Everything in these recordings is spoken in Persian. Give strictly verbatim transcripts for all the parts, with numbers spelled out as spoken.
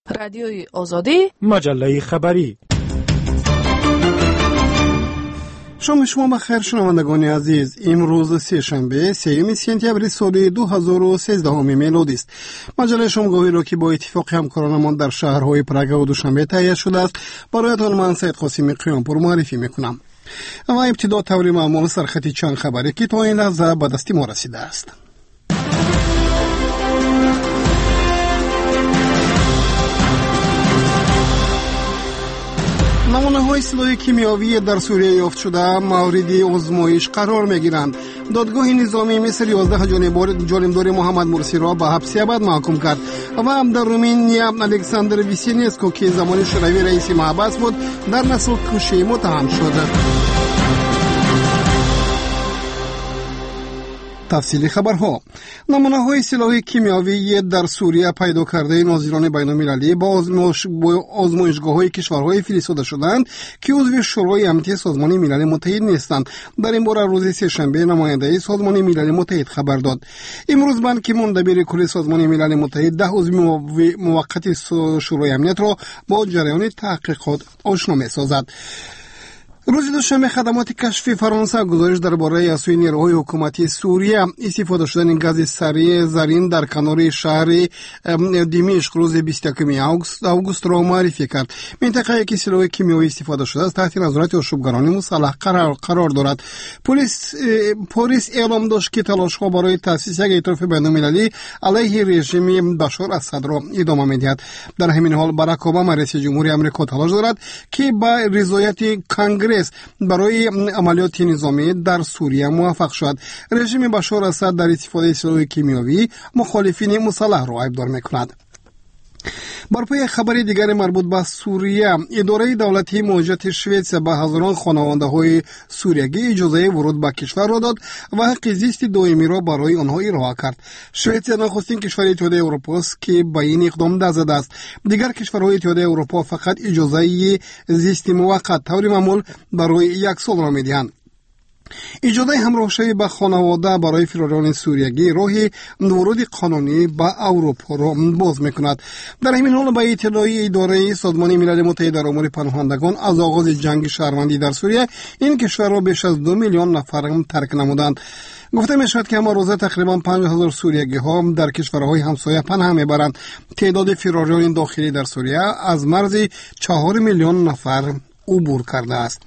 رادیوی آزادی، مجله خبری. شما شما بخیر شنوندگان عزیز. امروز سه شنبه سوم سپتامبر سال دو هزار و سیزده میلادی است. مجله شامگاهی را که با اتفاق همکارانمان در شهرهای پراگ و دوشنبه تهیه شده است برایتان من سید قاسمی قیامپور معرفی میکنم. اما ابتدا طور معمول سرخط چند خبری که تا این لحظه به دست ما رسیده است. نمونه های سلاح کیمیاوی در سوریه یافت شده مورد آزمایش قرار می گیرند. دادگاه نظامی مصر یازده جانبدار محمد مرسی را به حبس ابد محکوم کرد و در رومانیا الکساندر ویسینسکو که زمان شوروی رئیس محبس بود در نسل کشی متهم شد. تفصیلی خبرها. نمونه های سلاح کیمیاوی در سوریه پیدا کرده ناظران بین المللی با آزمایشگاه های کشورهای فرستاده شدند که عضو شورای امنیت سازمان ملل متحد نیستند. در این باره روز سه‌شنبه نماینده سازمان ملل متحد خبر داد. امروز بان کی مون دبیر کل سازمان ملل متحد ده عضو موقت شورای امنیت را با جریان تحقیقات آشنا می‌سازد. روز دوشنبه خدمات کشفی فرانسه گزارش درباره از سوی نیروهای حکومتی سوریه استفاده شدن گاز سری زرین در کنار شهر دمشق روز بیست و یک آگوست را معرفی کرد. منطقه‌ای که سلاح کیمیایی استفاده شده است تحت نظارت آشوبگران مسلح قرار قرار دارد. پلیس پلیس اعلام داشت که تلاش‌ها برای تأسیس یک ائتلاف بین‌المللی علیه رژیم بشار اسد را ادامه می‌دهد. در همین حال باراک اوباما رئیس جمهوری آمریکا تلاش دارد که با رضایت کنگره برای عملیات نظامی در سوریه موفق شد. رژیم بشار اسد در استفاده سلاح کیمیاوی مخالفین مسلح را عیبدار می‌کند. بر پای خبری دیگر مربوط به سوریه، اداره دولتی مهاجرت شوئد به هزاران خانواده‌های سوریگی اجازه ورود به کشور را داد و حق زیست دائمی را برای آنها ارائه کرد. شوئد نخستین کشور اتحادیه اروپا است که به این اقدام دست زده است. دیگر کشورهای اتحادیه اروپا فقط اجازه زیست موقت طور معمول برای یک سال را می‌دهند. اجازه همراهشوی با خانواده برای فراران سوریگی راه ورود قانونی به اروپا را باز می‌کند. در همین حال به اطلاع اداره سازمان ملل متحد در امور پناهندگان از آغاز جنگ شهروندی در سوریه این کشور را بیش از دو میلیون نفر ترک نمودند. گفته می شود که اما روزه تقریبا پنج هزار سوریگی ها در کشورهای همسایه پناه میبرند. تعداد فراران داخلی در سوریه از مرز چهار میلیون نفر عبور کرده است.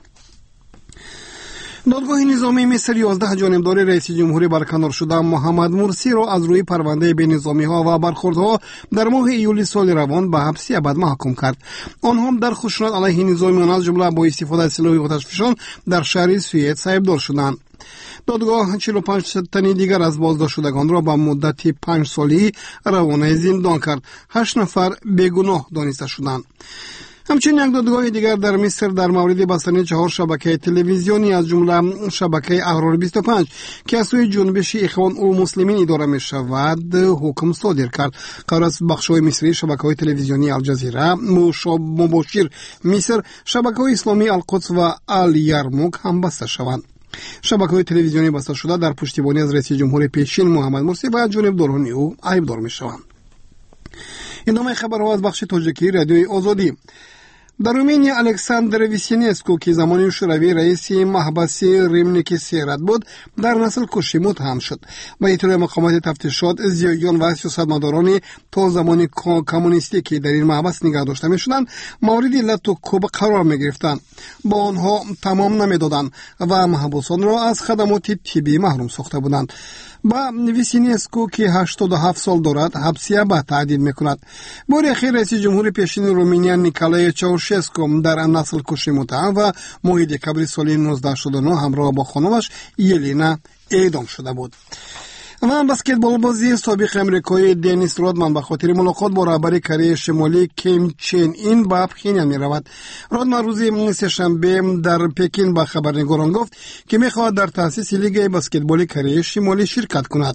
دادگاه نظامی مصر یازده جانبدار رئیس جمهوری برکنار شده محمد مرسی را از روی پرونده به نظامی ها و برخوردها در ماه ایولی سال روان به حبس ابد محکوم کرد. آنها در خشونت علیه نظامیان از جمله با استفاده از سلاح آتشفشان در شهر سوئد سایبدار شدند. دادگاه چهل و پنج تن دیگر از بازداشت شدگان را به مدت پنج سالی روانه زندان کرد. هشت نفر بیگناه دانسته شدند. همچنین یک دادگاه دیگر در مصر در مورد بستن چهار شبکه تلویزیونی از جمله شبکه اهرار بیست و پنج که از سوی جنبش اخوان المسلمین اداره می شود حکم صادر کرد. قرار است بخش‌های مصری شبکه‌های تلویزیونی الجزیره، مباشر مصر، شبکه‌های اسلامی القدس و الیرموک هم بسته شوند. شبکه‌های تلویزیونی بسته شده در پشتیبانی از رئیس جمهور پیشین محمد مرسی و جانبداران او عیبدار می‌شوند. ادامه خبرها از بخش تاجیکی رادیوی آزادی. در رومانیا الکساندر ویسینسکو که زمان شوروی رئیس محبس ریمنیک سیرت بود در نسل کشی متهم شد. با اطلاع مقامات تفتیشات زیایان و سیاستمداران تا زمان کمونیستی که در این محبس نگه داشته می‌شدند مورد علت و کوب قرار می‌گرفتند. با آنها تمام نمی‌دادند و محبوسان را از خدمات طبی محروم ساخته بودند. با ویسینسکو که هشتاد و هفت سال دارد حبس ابد تعدیل می‌کند. بار اخیر رئیس جمهور پیشین رومانیا نیکولای چاوشسکو در نسل کشی متهم و ماه دکبر سال نوزده شصت و نه همراه با خانمش یلینا اعدام شده بود. و بسکتبال بازی سابق امریکایی دنیس رودمان به خاطر ملاقات با رهبر کره شمالی کیم چین این به پخینیان می رود. رودمان روز سه‌شنبه در پکین به خبرنگاران گفت که می خواهد در تأسیس لیگ بسکتبال کره شمالی شرکت کند.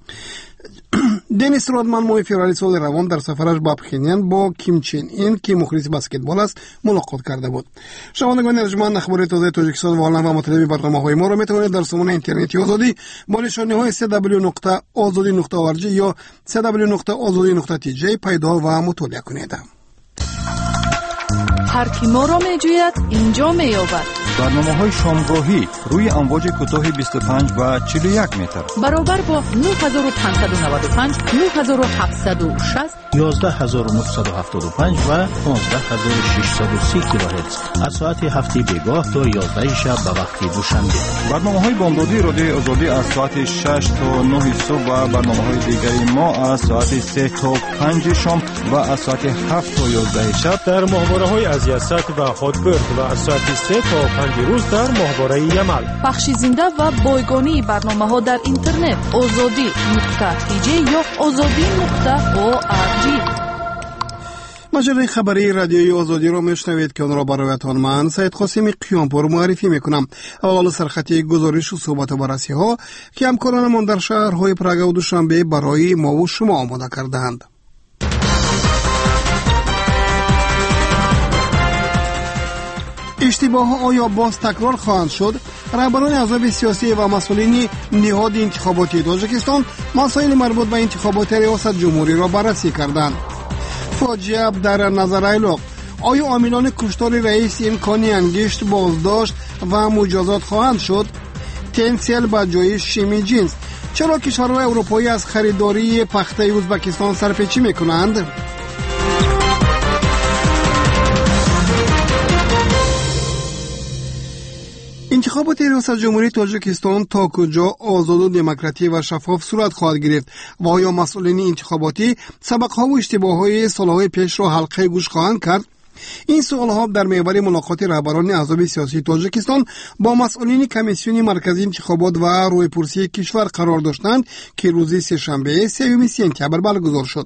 دنیس رودمان ماه فوریه سال روان در سفرش به پخینیان با کیم چین این که مخلص بسکتبال است ملاقات کرده بود. شنوندگان ارجمند، اخبار تازه تاجیکستان و عالم و مطالب برنامه‌های ما را میتوانید در سامانه اینترنتی آزادی با نشانه‌های دبلیو دبلیو دبلیو نقطه آزادی نقطه اورگ یا دبلیو دبلیو دبلیو نقطه آزادی نقطه تی جی پیدا و مطالعه کنید. هر کی ما را میجوید اینجا مییابد. برنامه‌های شامگاهی روی امواج کوتاه بیست و پنج و چهل و یک متر برابر با نه هزار و پانصد و نود و پنج، نه هزار و هفتصد و شصت، یازده هزار و نهصد و هفتاد و پنج و پانزده هزار و ششصد و سی کیلوهرتز از ساعت هفت بیگاه تا یازده شب به وقت دوشنبه. برنامه‌های بامدادی رادیوی آزادی از ساعت شش تا نه صبح و برنامه‌های دیگری ما از ساعت سه تا پنج شام و از ساعت هفت تا یازده شب در ماهواره‌های از یاست و خودبرد و از ساعت سه تا پنج روز در ماهواره یمل. پخش زنده و بایگانی برنامه‌ها در اینترنت آزادی نقطه تی جی یا آزادی نقطه او آر جی. مجله خبری رادیوی آزادی را میشنوید که آن را برایتان من سید قاسم قیامپور معرفی میکنم. اول سرخطی گزارش و صحبت و بررسی ها که همکارانمان در شهرهای پراگ و دوشنبه برای ما و شما آماده کردند. اشتباه آیا باز تکرار خواهند شد؟ رهبران احزاب سیاسی و مسئولین نهاد انتخاباتی تاجیکستان مسائل مربوط به انتخابات ریاست جمهوری را بررسی کردند. فاجعه در نظر ایلوق، آیا عاملان کشتار رئیس امکانی انگشت بازداشت و مجازات خواهند شد؟ تنسیل به جای شیمی جنس، چرا کشورهای اروپایی از خریداری پخته ازبکستان سرپیچی میکنند؟ انتخابات ریاست جمهوری تاجیکستان تا کجا آزاد و دموکراتیک و شفاف صورت خواهد گرفت و آیا مسئولین انتخاباتی سبق‌ها و اشتباه‌های سال‌های پیش را حلقه گوش خواهند کرد؟ این سوال‌ها در محور ملاقات رهبران احزاب سیاسی تاجیکستان با مسئولین کمیسیون مرکزی انتخابات و رویپرسی کشور قرار داشتند که روز سه‌شنبه سوم سپتامبر برگزار شد.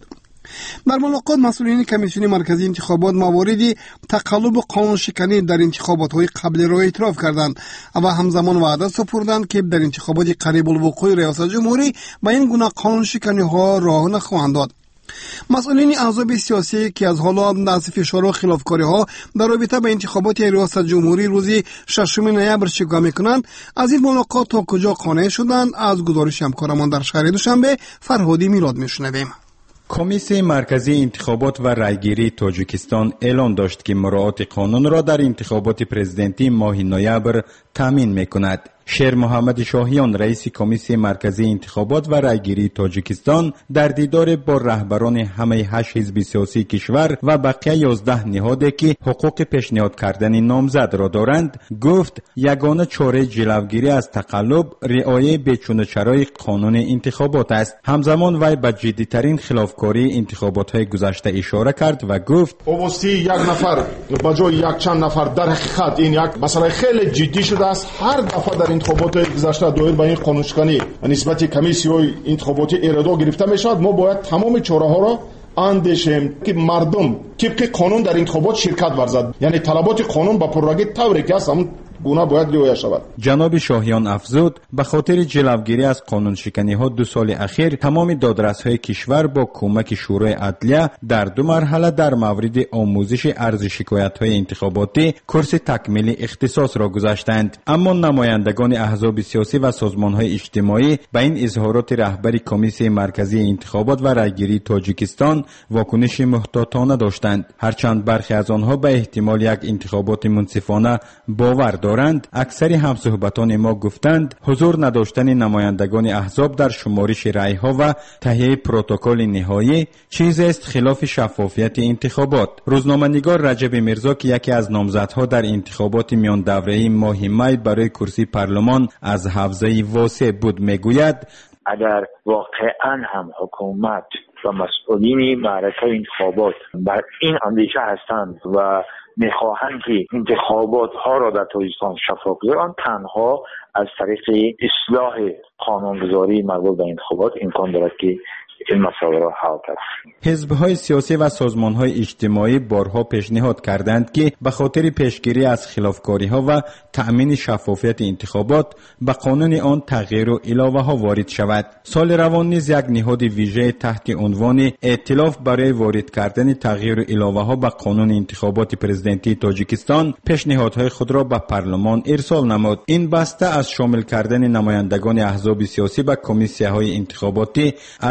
در ملاقات مسئولین کمیسیون مرکزی انتخابات مواردی تقلب قانون شکنی در انتخابات‌های قبلی را اعتراف کردند و همزمان وعده سپردند که در انتخابات قریب الوقوع ریاست جمهوری به این گونه قانون شکنی‌ها راه نخواهند داد. مسئولین احزاب سیاسی که از حالا از فشار و خلافکاری‌ها در رابطه با انتخابات ریاست جمهوری روز ششم نوامبر شکوه می‌کنند، از این ملاقات تا کجا قانع شدند؟ از گزارش همکارمان در شهر دوشنبه فرهادی میلاد می‌شنویم. کمیسیون مرکزی انتخابات و رایگیری تاجیکستان اعلام داشت که مراعات قانون را در انتخابات پرزیدنتی ماه نوامبر تامین می‌کند. شیر محمد شاهیان رئیس کمیسیون مرکزی انتخابات و رایگیری تاجیکستان در دیدار با رهبران همه هشت حزب سیاسی کشور و بقیه یازده نهادی که حقوق پیشنهاد کردن نامزد را دارند گفت یگانه چاره جلوگیری از تقلب رعایت بیچونه‌چرای قانون انتخابات است. همزمان وی به جدی‌ترین خلافکاری انتخابات‌های گذشته اشاره کرد و گفت اوستی یک نفر به جای یک چند نفر در حقیقت این یک مسئله خیلی جدی شده است. هر دفعه در انتخابات گذشته دایر به این قانونشکنی نسبت کمیسیون انتخاباتی اراده گرفته می شود. ما باید تمام چاره ها را اندیشیم که مردم طبق قانون در انتخابات شرکت ورزد، یعنی طلبات قانون با پررنگ طوری که است همون گونه باید رعایت شود. جناب شاهیان افزود به خاطر جلوگیری از قانون شکنی ها دو سال اخیر تمام دادرس‌های کشور با کمک شورای عدلیه در دو مرحله در مورد آموزش عرض شکایت‌های انتخاباتی کورس تکمیلی اختصاص را گذاشتند، اما نمایندگان احزاب سیاسی و سازمان‌های اجتماعی به این اظهارات رهبر کمیسیون مرکزی انتخابات و رایگیری تاجیکستان واکنش محتاطانه داشتند. هرچند برخی از آنها به احتمال یک انتخابات منصفانه باور دارند، اکثر همصحبتان ما گفتند حضور نداشتن نمایندگان احزاب در شمارش رأی‌ها و تهیه پروتکل نهایی چیزی است خلاف شفافیت انتخابات. روزنامه‌نگار رجب میرزا که یکی از نامزدها در انتخابات میان دوره‌ای ماه می برای کرسی پارلمان از حوزه واسع بود میگوید اگر واقعا هم حکومت و مسئولین معرکه انتخابات بر این اندیشه هستند و میخواهند که انتخابات ها را در تاجیکستان شفاف کنند، تنها از طریق اصلاح قانونگذاری مربوط به انتخابات امکان دارد که این مسئله را حل کرد. حزب‌های سیاسی و سازمان‌های اجتماعی بارها پیشنهاد کردند که به خاطر پیشگیری از خلافکاری‌ها و تأمین شفافیت انتخابات به قانون آن تغییر و علاوه‌ها وارد شود. سال روان نیز یک نهاد ویژه تحت عنوان ائتلاف برای وارد کردن تغییر و علاوه‌ها به قانون انتخابات پرزیدنتی تاجیکستان پیشنهادهای خود را به پارلمان ارسال نمود. این بسته از شامل کردن نمایندگان احزاب سیاسی به کمیسیه‌های انتخاباتی از پنج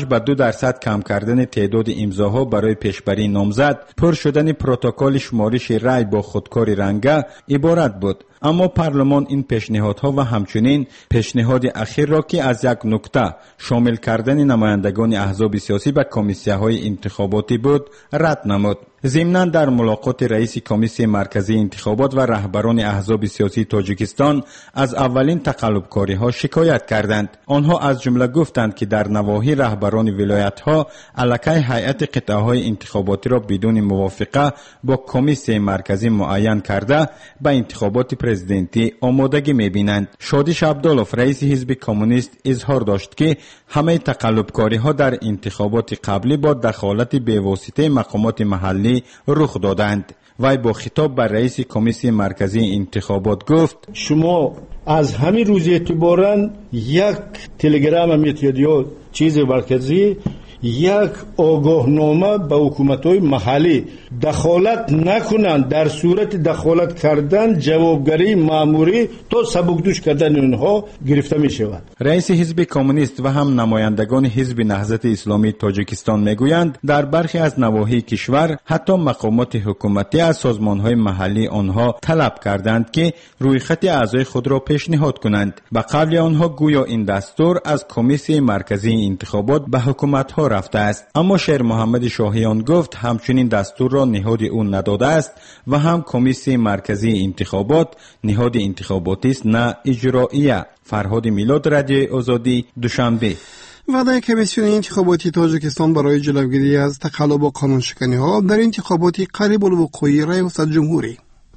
به دو درصد کم کردن تعداد امضاها برای پیشبری نامزد، پر شدن پروتکل شمارش رای با خودکار رنگه عبارت بود. اما پارلمان این پیشنهادها و همچنین پیشنهاد اخیر را که از یک نکته شامل کردن نمایندگان احزاب سیاسی به کمیسیه‌های انتخاباتی بود رد نمود. ضمناً در ملاقات رئیس کمیسیون مرکزی انتخابات و رهبران احزاب سیاسی تاجیکستان از اولین تقلبکاری‌ها شکایت کردند. آنها از جمله گفتند که در نواحی رهبران ولایت‌ها الکی هیئت قطعه‌های انتخاباتی را بدون موافقه با کمیسیون مرکزی معین کرده به انتخابات پرزیدنتی آمادگی می‌بینند. شادیش عبدالله رئیس حزب کمونیست اظهار داشت که همه تقلبکاری‌ها در انتخابات قبلی با دخالت بی‌واسطه مقامات محلی رخ دادند. وی با خطاب به رئیس کمیسیون مرکزی انتخابات گفت: شما از همین روز اعتباراً یک تلگرام میتید یا چیز مرکزی یک آگاهنامه به حکومت‌های محلی دخالت نکنند. در صورت دخالت کردن جوابگری مأموری تا سبکدوش کردن اونها گرفته می شود. رئیس حزب کمونیست و هم نمایندگان حزب نهضت اسلامی تاجیکستان میگویند در برخی از نواحی کشور حتی مقامات حکومتی از سازمان‌های محلی آنها طلب کردند که رویخط اعضای خود را پیشنهاد کنند. به قول آنها گویا این دستور از کمیسیون مرکزی انتخابات به حکومت‌ها رفته است. اما شیر محمد شاهیان گفت همچنین دستور را نهاد او نداده است و هم کمیسیون مرکزی انتخابات نهاد انتخاباتی است نه اجراییه. فرهاد میلاد، رادیو آزادی، دوشنبه. وعده کمیسیون انتخاباتی تاجیکستان برای جلوگیری از تقلب و قانونشکنی‌ها در انتخابات قریب الوقوع ریاست جمهوری.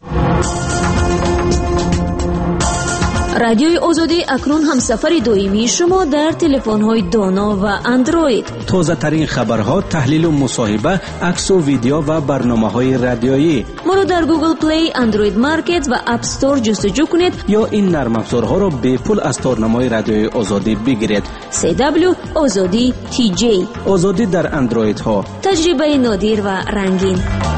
رادیوی آزادی اکنون هم سفر دائمی شما در تلفن‌های دانا و اندروید. تازه ترین خبرها، تحلیل و مصاحبه، عکس و ویدیو و برنامه‌های رادیویی. ما را در گوگل پلی، اندروید مارکت و اپ استور جستجو کنید یا این نرم افزارها را به پول از تارنمای رادیوی آزادی بگیرید. سی دبلیو آزادی تی جی. آزادی در اندروید ها. تجربه نادر و رنگین.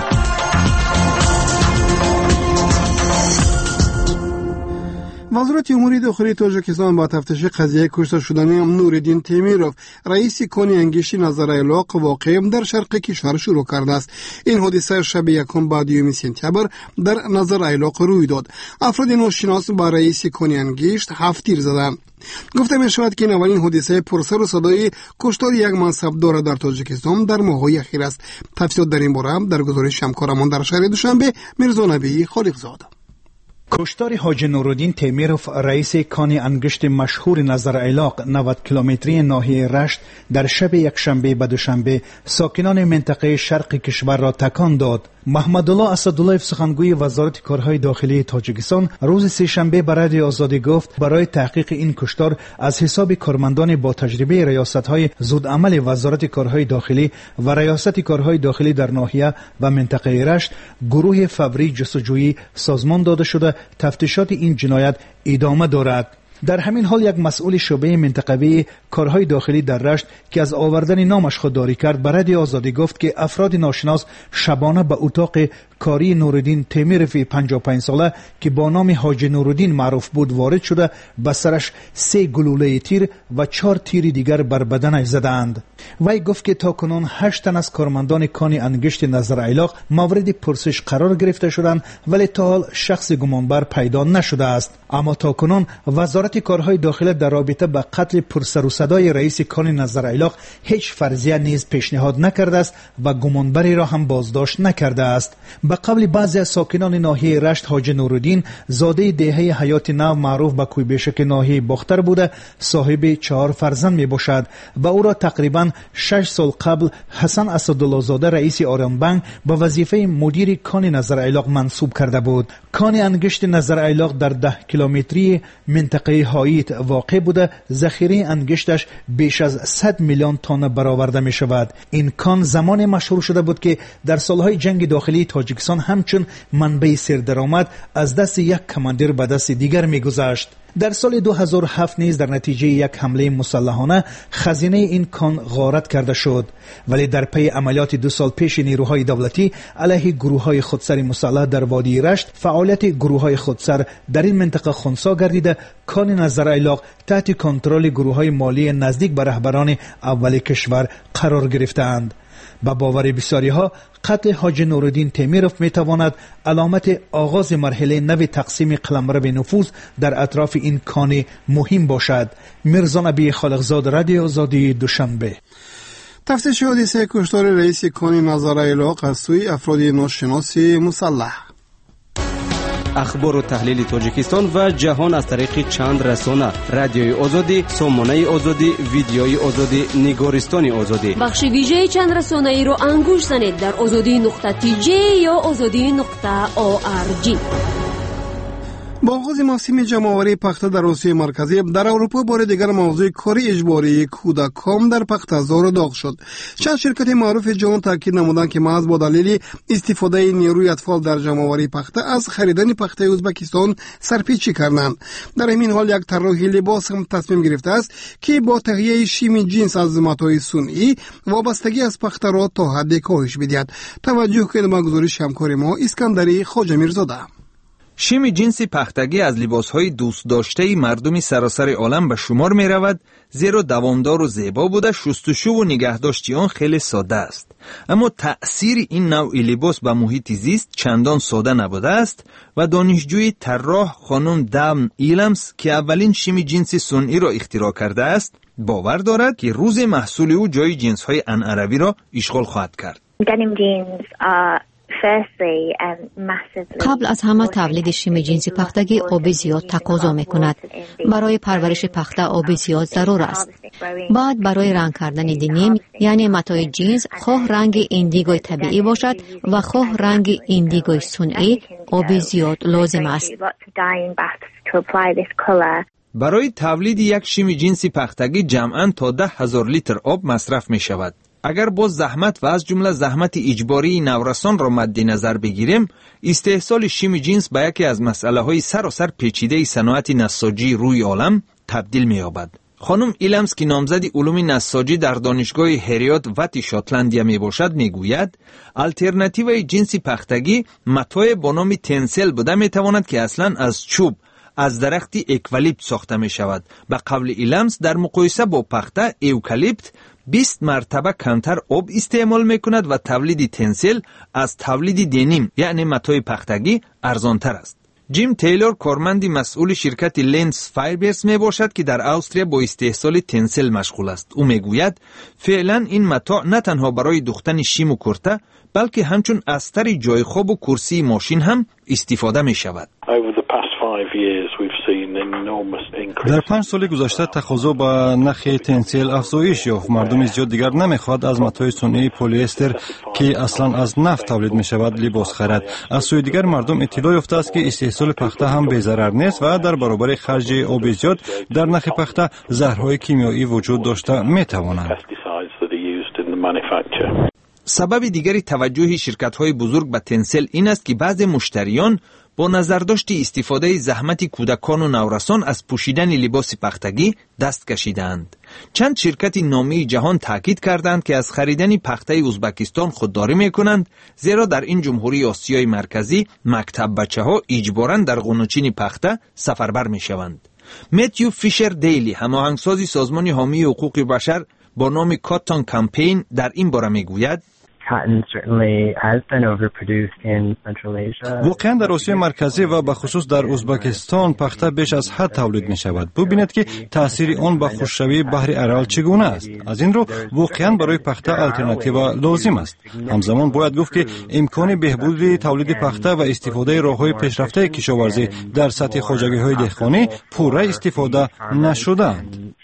وزارت امور داخلی تاجیکستان با تفتیش قضیه کشته شدن نوردین تیمیروف رئیس کانی انگشت نظر ایلاق واقع در شرق کشور شروع کرده است. این حادثه شب یکم بعد یوم سپتامبر در نظر ایلاق روی داد. افراد ناشناس با رئیس کانی انگشت هفت تیر زدند. گفته می شود که این اولین حادثه پرسر و صدای کشتار یک منصبدار در تاجیکستان در ماه‌های اخیر است. تفصیلات در این باره در گزارش همکارمان در شهر دوشنبه میرزا نبی خالقزاد. کشتار حاج نورالدین تیمیروف رئیس کانی انگشت مشهور نظر ایلاق نود کیلومتری ناحیه رشت در شب یکشنبه به دوشنبه ساکنان منطقه شرق کشور را تکان داد. محمد الله اسدالله سخنگوی وزارت کارهای داخلی تاجیکستان روز سه‌شنبه به رادیو آزادی گفت برای تحقیق این کشتار از حساب کارمندان با تجربه ریاست‌های زودعمل وزارت کارهای داخلی و ریاست کارهای داخلی در ناحیه و منطقه رشت گروه فوری جستجویی سازمان داده شده تفتیشات این جنایت ادامه دارد. در همین حال یک مسئول شعبه منطقوی کارهای داخلی در رشت که از آوردن نامش خودداری کرد به رادیو آزادی گفت که افراد ناشناس شبانه به اتاق کاری نورالدین تیمیروف پنجاه و پنج ساله که با نام حاج نورالدین معروف بود وارد شده به سرش سه گلوله تیر و چهار تیر دیگر بر بدنش زدند. وی گفت که تاکنون هشت تن از کارمندان کانی انگشت نظر ایلاق مورد پرسش قرار گرفته شدند ولی تا حال شخص گمانبر پیدا نشده است. اما تاکنون وزارت کارهای داخلی در رابطه با قتل پرسر و صدای رئیس کانی نظر ایلاق هیچ فرضیه نیز پیشنهاد نکرده است و گمانبری را هم بازداشت نکرده است. به قول بعضی از ساکنان ناحیه رشت حاج نورالدین زاده دهه حیات نو معروف به کویبشک ناحیه باختر بوده صاحب چهار فرزند می باشد و او را تقریبا شش سال قبل حسن اسدالله زاده رئیس آریان بانک به وظیفه مدیر کان نظر ایلاق منصوب کرده بود. کان انگشت نظر ایلاق در ده کیلومتری منطقه هاییت واقع بوده. ذخیره انگشتش بیش از صد میلیون تن برآورده می شود. این کان زمان مشهور شده بود که در سالهای جنگ داخلی تاجیکستان همچون منبع سردرآمد از دست یک کماندیر به دست دیگر می گذشت. در سال دو هزار و هفت نیز در نتیجه یک حمله مسلحانه خزینه این کان غارت کرده شد، ولی در پی عملیات دو سال پیش نیروهای دولتی علیه گروه‌های خودسر مسلح در وادی رشت، فعالیت گروه‌های خودسر در این منطقه خنثی گردیده کان نظر ایلاق تحت کنترل گروه‌های مالی نزدیک به رهبران اول کشور قرار گرفتند. با باور بسیاری ها قتل حاجی نورالدین تیمیروف می تواند علامت آغاز مرحله نو تقسیم قلمرو نفوذ در اطراف این کان مهم باشد. میرزا نبی خالقزاد، رادیو آزادی، دوشنبه. تفتیش حادثه کشتار رئیس کان نظر ایلاق از سوی افراد ناشناس مسلح. اخبار و تحلیل تاجیکستان و جهان از طریق چند رسانه: رادیوی آزادی، سامانه آزادی، ویدیوی آزادی، نگارستان آزادی. بخش ویژه چند رسانه ای رو انگوش زنید در آزادی نقطه تی جی یا آزادی نقطه او آر جی. با آغاز موسم جمع‌آوری پخته در آسیای مرکزی، در اروپا بار دیگر موضوع کار اجباری کودکان در پخته‌زار داغ شد. چند شرکت معروف جهان تاکید نمودند که محض با دلیل استفاده نیروی اطفال در جمع‌آوری پخته از خریدن پخته ازبکستان سرپیچی کردند. در همین حال یک طراح لباس هم تصمیم گرفته است که با تهیه شیم جنس از ماتای صنعی وابستگی از پخته را تا حد کاهش بدهد. توجه کنید به گزارش همکار ما اسکندری خواجه میرزاده. شیم جنسی پختگی از لباسهای دوست داشته مردم سراسر عالم به شمار می رود، زیرا دوامدار و زیبا بوده، شستشو و نگهداشت آن خیلی ساده است. اما تأثیر این نوع لباس به محیط زیست چندان ساده نبوده است و دانشجوی طراح خانم دام ایلمز که اولین شیم جنسی صنعی را اختراع کرده است، باور دارد که روز محصول او جای جنس‌های انعربی را اشغال خواهد کرد. قبل از همه تولید شیم جنسی پختگی آب زیاد تقاضا می کند. برای پرورش پخته آب زیاد ضرور است. بعد برای رنگ کردن دنیم یعنی متای جنس خواه رنگ ایندیگوی طبیعی باشد و خواه رنگ ایندیگوی صنعی، آب زیاد لازم است. برای تولید یک شیم جنسی پختگی جمعاً تا ده هزار لیتر آب مصرف می شود. اگر باز زحمت و از جمله زحمت اجباری نورسان را مد نظر بگیریم، استحصال شیم جنس به یکی از مسئله های سراسر پیچیده صنعت نساجی روی عالم تبدیل می یابد. خانم ایلمز که نامزد علوم نساجی در دانشگاه هریات وتی شاتلندیا می باشد می گوید الترناتیوی جنسی پختگی متاع با نام تنسل بوده می تواند که اصلا از چوب از درخت اکولیپت ساخته می شود. به قول ایلمز در مقایسه با پخته ایوکالیپت بیست مرتبه کمتر آب استعمال می کند و تولید تنسل از تولید دنیم یعنی متاع پختگی ارزانتر است. جیم تیلور کارمند مسئول شرکت لنس فایبرز می باشد که در استرالیا با استحصال تنسل مشغول است. او می گوید فعلا این متاع نه تنها برای دوختن شیم و کرته بلکه همچون استر جای خواب و کرسی ماشین هم استفاده می شود. در پنج سال گذشته تقاضا به نرخ تنسیل افزایش یافت. مردم زیاد دیگر نمیخواد از متاع صنعی پلی استر که اصلا از نفت تولید می شود لباس خرد. از سوی دیگر مردم اطلاع یافته است که استحصال پخته هم بی ضرر نیست و در برابر خرج آب زیاد در نرخ پخته زهرهای کیمیایی وجود داشته می توانند. سبب دیگری توجه شرکت‌های بزرگ به تنسل این است که بعضی مشتریان با نظرداشت استفاده زحمت کودکان و نورسان از پوشیدن لباس پختگی دست کشیدند. چند شرکت نامی جهان تاکید کردند که از خریدن پخته ازبکستان خودداری می‌کنند، زیرا در این جمهوری آسیای مرکزی مکتب بچه‌ها اجباراً در قونچین پخته سفربر می‌شوند. متیو فیشر دیلی، هماهنگساز سازمان حامی حقوق بشر با نام کاتون کمپین، در این باره می‌گوید واقعا در آسیای مرکزی و به خصوص در ازبکستان پخته بیش از حد تولید می شود. ببینید که تاثیر آن به خشکشوی بحر ارال چگونه است. از این رو واقعا برای پخته آلترناتیو لازم است. همزمان باید گفت که امکان بهبود تولید پخته و استفاده راههای پیشرفته کشاورزی در سطح خواجگی‌های دهقانی پوره استفاده نشده‌اند.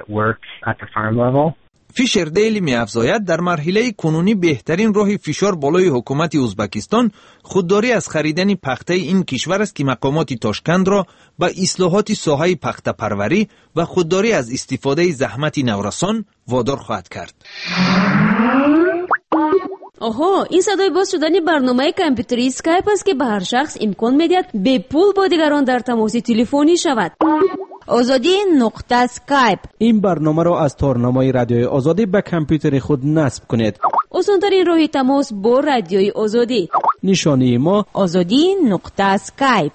فیشر دیلی می افزاید در مرحله کنونی بهترین راه فشار بالای حکومت ازبکستان خودداری از خریدن پخته این کشور است که مقامات تاشکند را به اصلاحات ساحه پخته پروری و خودداری از استفاده زحمت نورسان وادار خواهد کرد. آها، این صدای باز شدن برنامه کامپیوتری اسکایپ است که به هر شخص امکان میدهد به پول با دیگران در تماس تلفنی شود. آزادی نقطه اسکایپ. این برنامه را از تارنمای رادیوی آزادی به کامپیوتر خود نصب کنید. آسان‌ترین راه تماس با رادیوی آزادی. نشانی ما آزادی نقطه اسکایپ.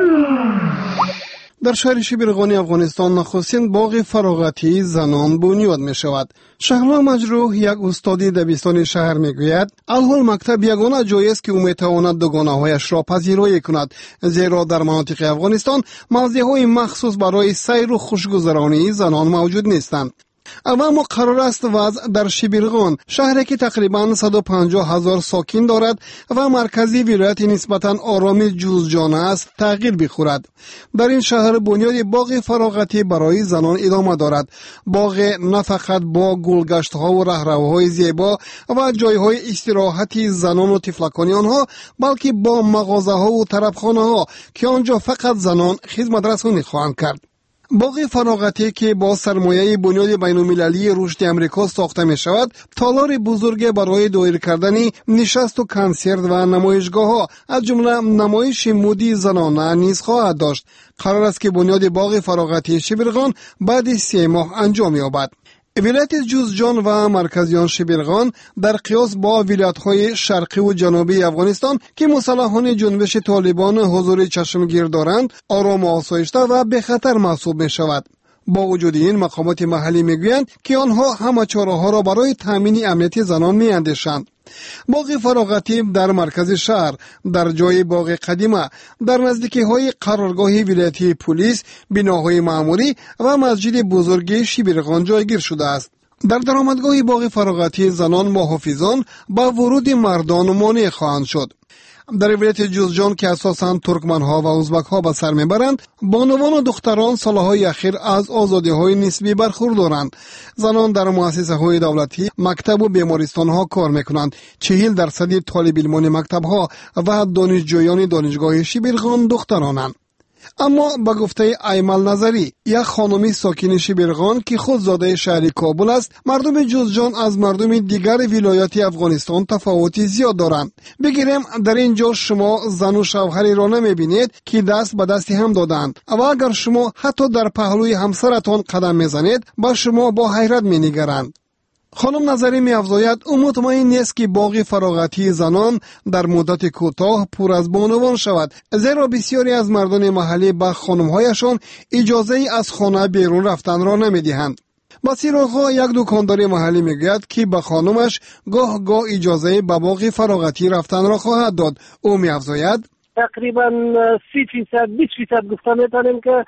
در شهر شبرغانی افغانستان نخستین باغ فراغتی زنان بنیاد می شود. شهرام مجروح، یک استادی دبستان شهر می گوید الحال مکتب یگانه جایی است که او می تواند دوگانه هایش را پذیرایی کند، زیرا در مناطق افغانستان موضع های مخصوص برای سیر و خوشگذرانی زنان موجود نیستند. اما قرار است وضع در شبرغان، شهری که تقریباً صد و پنجاه هزار ساکن دارد و مرکزی ولایت نسبتاً آرام جوزجان است، تغییر بخورد. در این شهر بنیاد باغ فراغتی برای زنان ادامه دارد. باغ نه فقط با گلگشت‌ها و رهروهای زیبا و جایهای استراحتی زنان و طفلکان آنها، بلکه با مغازه‌ها و طربخانه‌ها که آنجا فقط زنان خدمت رسانی خواهند کرد. باغ فراغتی که با سرمایه بنیاد بین‌المللی رشد امریکا ساخته می شود، تالار بزرگ برای دایر کردن نشست و کنسرت و نمایشگاه‌ها از جمله نمایش مدی زنانه نیز خواهد داشت. قرار است که بنیاد باغ فراغتی شبرغان بعد سه ماه انجام یابد. ولایت جوزجان و مرکزیان شبرغان در قیاس با ولایت‌های شرقی و جنوبی افغانستان که مسلحان جنبش طالبان حضور چشمگیر دارند، آرام و آسایشته و به خطر محسوب می شود. با وجود این، مقامات محلی میگویند که آنها همه چاره‌ها را برای تامین امنیت زنان می‌اندیشند. باغ فراغتی در مرکز شهر، در جای باغ قدیمه، در نزدیکی‌های قرارگاه ولایتی پلیس، بناهای معمولی و مسجد بزرگ شبرغان جایگیر شده است. در درآمدگاه باغ فراغتی زنان محافظان با ورود مردان مانع خواهند شد. در ولایت جوزجان که اساساً ترکمن‌ها و ازبک‌ها به سر میبرند، بانوان و دختران سالهای اخیر از آزادی‌های نسبی برخوردارند. زنان در مؤسسه‌های دولتی، مکتب و بیمارستان‌ها کار می‌کنند. چهل درصد طالب علمان مکتب‌ها و دانشجویان دانشگاه شبرغان دخترانند. اما به گفته ایمل نظری، یک خانمی ساکن شبرغان که خود زاده شهر کابل است، مردم جوزجان از مردم دیگر ولایات افغانستان تفاوتی زیاد دارند. بگیریم در اینجا شما زن و شوهری را نمیبینید که دست به دستی هم دادند و اگر شما حتی در پهلوی همسرتان قدم میزنید با شما با حیرت مینگرند. خانم نظری می افزاید او مطمئن نیست که باغ فراغتی زنان در مدت کوتاه پر از بانوان شود، زیرا بسیاری از مردان محلی به خانمهایشان اجازه ای از خانه بیرون رفتن را نمی دهند. بسیارها یک دکاندار محلی می گوید که به خانمش گاه گاه اجازه به باغ فراغتی رفتن را خواهد داد. او می افزاید تقریبا سی فیصد بیست فیصد گفته میتونیم که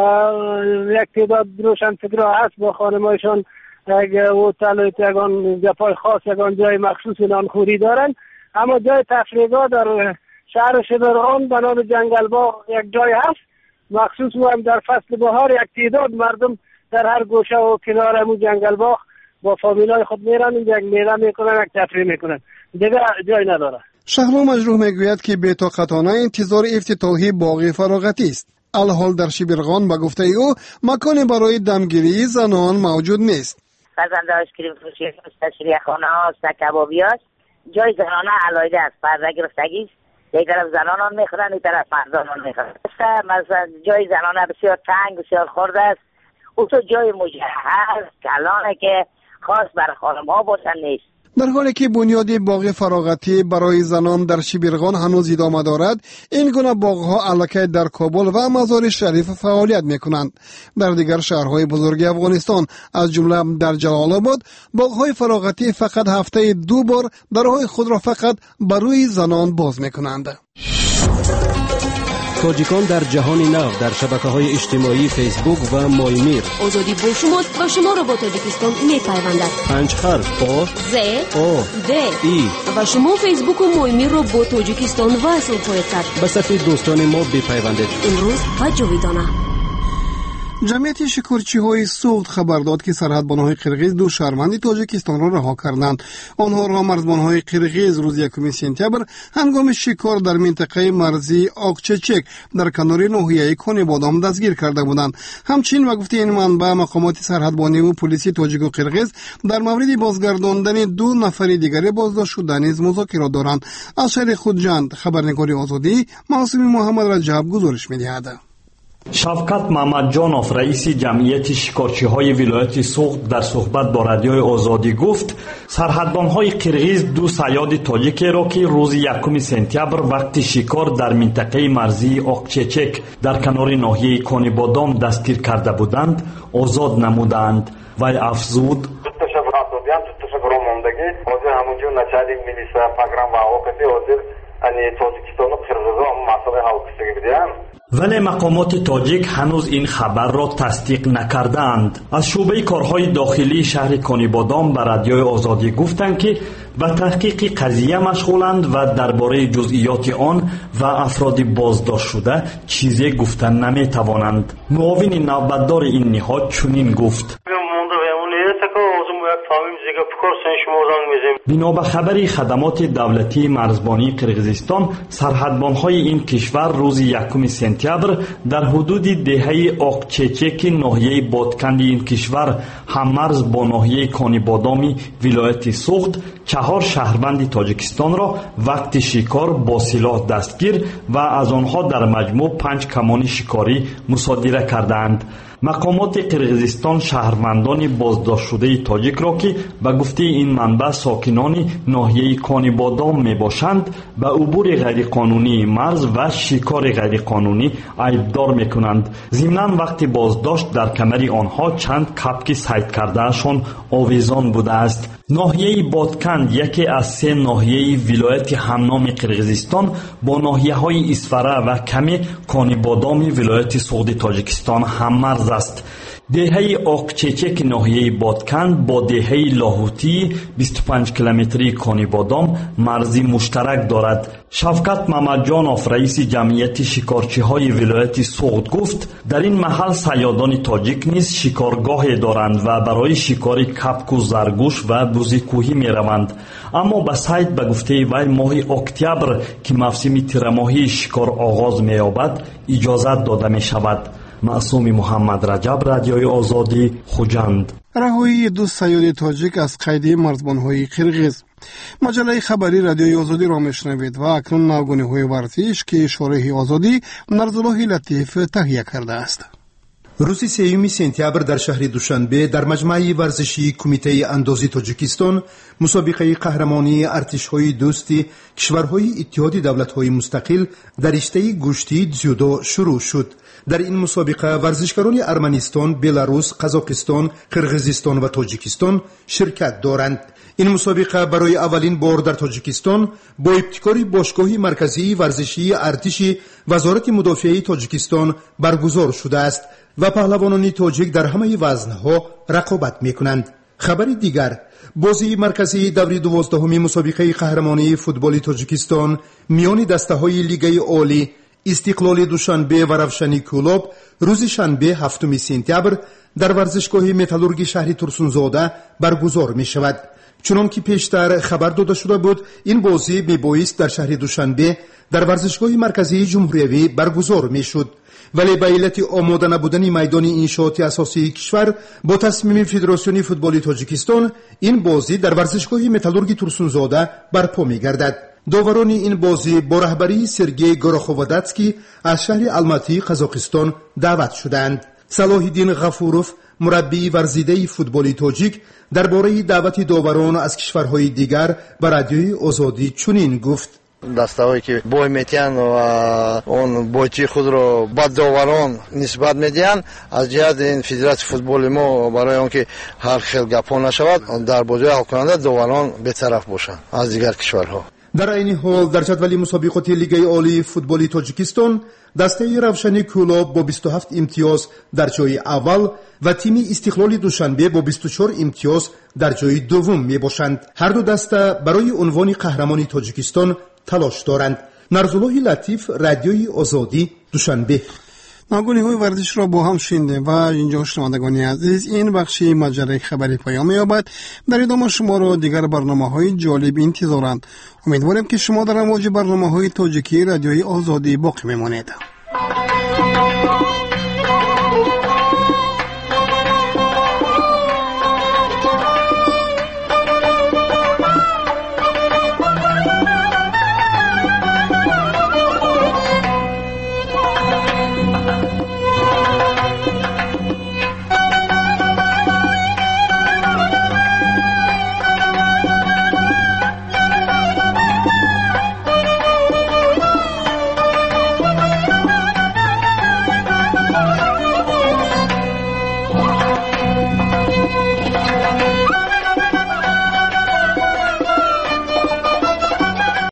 یک تعداد روشنفکرها هست با خانمایشان اگر و تلویت یگان جپای خاص یگان جای مخصوص نانخوری دارن، اما جای تفریحگاه در شهر شبرغان به نام جنگل باغ یک جای هست مخصوص، و هم در فصل بهار یک تعداد مردم در هر گوشه و کنار همون جنگل باغ با فامیلای خود میرن، یک میله میکنن، یک تفریح میکنن، دیگه جای نداره. شهرام مجروح میگوید که بی‌طاقتانه انتظار افتتاحی باغ فراغتی است. الحال در شبرغان به گفته او مکانی برای دمگیری زنان موجود نیست. فرزند آشکریم فروشی مستشری خانه هاست، کبابی هاست، جای زنانه علایده است، پرده گرفتگی است، یک طرف زنان میخورن، یک طرف مردان میخورن. مثلا جای زنانه بسیار تنگ، بسیار خرد است. او تو جای مجهز کلانه که خاص برای خانم ها باشن نیست. در حالی که بنیاد باغ فراغتی برای زنان در شبرغان هنوز ادامه دارد، این گونه باغ‌ها الکی در کابل و مزار شریف فعالیت می‌کنند. در دیگر شهرهای بزرگ افغانستان از جمله در جلال آباد، باغ‌های فراغتی فقط هفته دو بار درهای خود را فقط برای زنان باز می‌کنند. تاجیکان در جهان نو در شبکه‌های اجتماعی فیسبوک و مایمیر. آزادی با شما و شما را با تاجیکستان می‌پیوندد. پنج حرف آ ز او د ای و شما فیسبوک و مایمیر را با تاجیکستان وصل خواهید کرد. به صفحه دوستان ما بپیوندید. امروز و جاویدانه. جمعیت شکارچی‌های سوخت خبر داد که سرحدبان‌های قرغیز دو شهروند تاجیکستان را رها کردند. آنها را مرزبان‌های قرغیز روز یکم سپتامبر هنگام شکار در منطقه مرزی آقچچک در کنار ناحیه کن بادام دستگیر کرده بودند. همچنین و گفته این منبع مقامات سرحدبانی و پلیس تاجیک و قرغیز در مورد بازگرداندن دو نفر دیگر بازداشت شده نیز مذاکرات دارند. از شهر خودجند خبرنگار آزادی معصوم محمد رجب گزارش می‌دهد. шавкат маҳмадҷонов раиси ҷамъияти шикорчиҳои вилояти суғд дар суҳбат бо радиои озодӣ гуфт сарҳадбонҳои қирғиз ду саёди тоҷикеро ки рӯзи якуми сентябр вақти шикор дар минтақаи марзии оқчечек дар канори ноҳияи конибодом дастгир карда буданд озод намудаанд. вай афзуд вале мақомоти тоҷик ҳанӯз ин хабарро тасдиқ накардаанд. аз шӯъбаи корҳои дохилии шаҳри конибодом ба радиои озодӣ гуфтанд ки ба таҳқиқи қазия машғуланд ва дар бораи ҷузъиёти он ва афроди боздоштшуда чизе гуфта наметавонанд. муовини навбатдори ин ниҳод чунин гуфт: бино ба хабари хадамоти давлатии марзбонии қирғизистон сарҳадбонҳои ин кишвар рӯзи якуми сентябр дар ҳудуди деҳаи оқчечеки ноҳияи бодканди ин кишвар ҳаммарз бо ноҳияи конибодоми вилояти суғд чаҳор шаҳрванди тоҷикистонро вақти шикор бо силоҳ дастгир ва аз онҳо дар маҷмӯъ панҷ камони шикорӣ мусодира кардаанд. мақомоти қирғизистон шаҳрвандони боздоштшудаи тоҷикро ки ба гуфтаи ин манбаъ сокинони ноҳияи конибодом мебошанд ба убури ғайриқонунии марз ва шикори ғайриқонунӣ айбдор мекунанд. зимнан вақти боздошт дар камари онҳо чанд капки сайдкардаашон овезон будааст. ноҳияи бодканд яке аз се ноҳияи вилояти ҳамноми қирғизистон бо ноҳияҳои исфара ва ками конибодоми вилояти суғди тоҷикистон ҳаммарз аст. деҳаи оқчечеки ноҳияи бодканд бо деҳаи лоҳутии бисту панҷ километрии конибодом марзи муштарак дорад. шавкат маҳмадҷонов раиси ҷамъияти шикорчиҳои вилояти суғд гуфт дар ин маҳал саёдони тоҷик низ шикоргоҳе доранд ва барои шикори капку заргӯш ва бузикӯҳӣ мераванд. аммо ба сайд ба гуфтаи вай моҳи октябр ки мавсими тирамоҳии шикор оғоз меёбад иҷозат дода мешавад. маъсуми муҳаммад раҷаб, радиои озодӣ, хуҷанд. раҳоии ду саёди тоҷик аз қайди марзбонҳои қирғиз. маҷаллаи хабари радиои озодиро мешунавед ва акнун навгониҳои варзиш ки шораҳи озодӣ Нарзуллоҳи Латиф таҳия кардааст. рӯзи сеюми сентябр дар шаҳри душанбе дар маҷмаи варзишии кумитаи андози тоҷикистон мусобиқаи қаҳрамонии артишҳои дӯсти кишварҳои иттиҳоди давлатҳои мустақил дар риштаи гӯштии дзюдо шурӯъ шуд. дар ин мусобиқа варзишгарони Арманистон, Беларус, Қазоқистон, Қирғизистон ва Тоҷикистон ширкат доранд. ин мусобиқа барои аввалин бор дар Тоҷикистон бо ибтикори бошгоҳи марказии варзишии артиши вазорати мудофиаи Тоҷикистон баргузор шудааст ва паҳлавонони тоҷик дар ҳамаи вазнҳо рақобат мекунанд. хабари дигар, бозии марказии даври дувоздаҳуми мусобиқаи қаҳрамонии футболи Тоҷикистон миёни дастаҳои лигаи олӣ истиқлоли Душанбе ва Равшани Кӯлоб рӯзи шанбе ҳафтуми сентябр дар варзишгоҳи металлурги шаҳри Турсунзода баргузор мешавад. чунон ки пештар хабар дода шуда буд, ин бозӣ мебоист дар шаҳри Душанбе дар варзишгоҳи марказии ҷумҳуриявӣ баргузор мешуд. вале ба иллати омода набудани майдони иншооти асосии кишвар бо тасмими Федерасиони футболи Тоҷикистон ин бозӣ дар варзишгоҳи металлурги Турсунзода барпо мегардад. доварони ин бозӣ бо раҳбарии Сергей Гороховодатский аз шаҳри Алматии Қазоқистон даъват шуданд. Салоҳиддин Ғафуров, мураббии варзидаи футболи тоҷик, дар бораи даъвати доварон аз кишварҳои дигар ба радиои озодӣ чунин гуфт: дастаҳое ки бой метиҳанд ва он бойчии худро ба доварон нисбат медиҳанд, аз ҷиҳати ин федератсияи футболи мо барои он ки ҳар хел гапҳо нашавад, дар бозиҳои ҳалкунанда доварон бетараф бошанд аз дигар кишварҳо. дар айни ҳол дар ҷадвали мусобиқоти лигаи олии футболи Тоҷикистон дастаи Равшани Кӯлоб бо бисту ҳафт имтиёз дар ҷои аввал ва тими Истиқлоли Душанбе бо бисту чор имтиёз дар ҷои дуввум мебошанд. ҳар ду даста барои унвони қаҳрамони Тоҷикистон талош доранд. Нарзуллоҳи Латиф, радиои озодӣ, Душанбе. ناگونی های ورزش را با هم شنیدیم و اینجا شنوندگان عزیز این بخشی مجله خبری پایان یابد. در ادامه شما را دیگر برنامه های جالب انتظارند. امیدواریم که شما در امواج برنامه های تاجیکی رادیوی آزادی باقی میمانید.